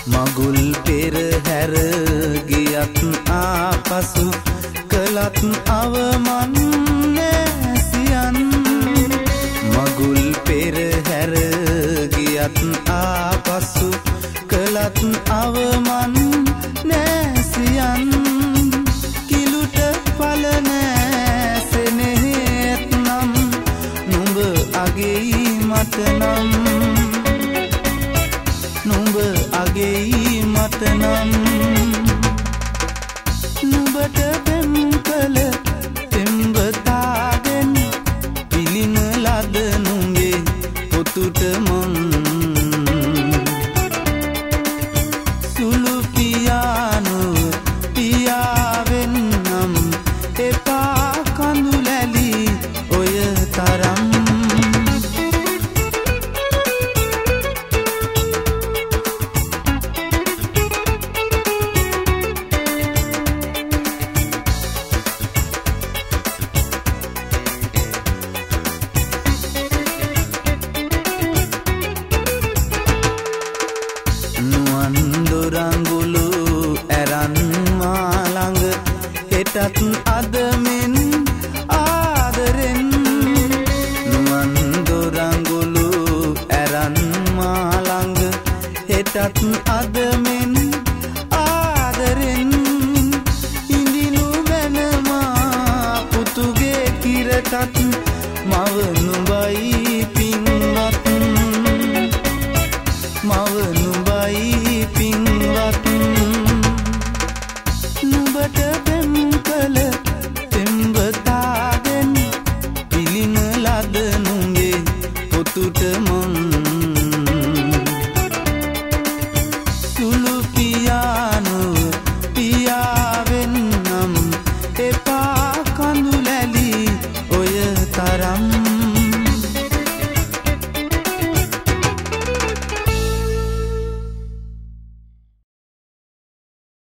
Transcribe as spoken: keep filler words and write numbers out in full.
මගුල් පෙරහැර ගියත් ආපසු කළත් අවමන් නැසියන් මගුල් පෙරහැර ගියත් ආපසු කළත් අවමන් නැසියන් කිලුට පල නැසෙනෙහෙත් නම් නුඹ අගෙයි මට නම් නුඹ අගෙයි මට නම් නුඹට පෙම් කළ පෙම්වතාගෙන් පිළින ලද නුඹේ පොතුට මං සුළු පියානුව පියාවෙන් නම් එපා කඳුලැලි ඔය තරම් දොරංගුලු ඇරන් මාළඟ හෙටත් අදමෙන් ආදරෙන් නුවන් දොරංගුලු ඇරන් මාළඟ හෙටත් අදමෙන් ආදරෙන් ඉඳිනු මැනමා පුතුගේ කිරටත් මව නුඹයි පින්වත් මව නුඹයි පින්වත් නුඹට පෙම් කළ පෙම්වතාගෙන් පිළින ලද නුඹේ පොතුට මං සුළු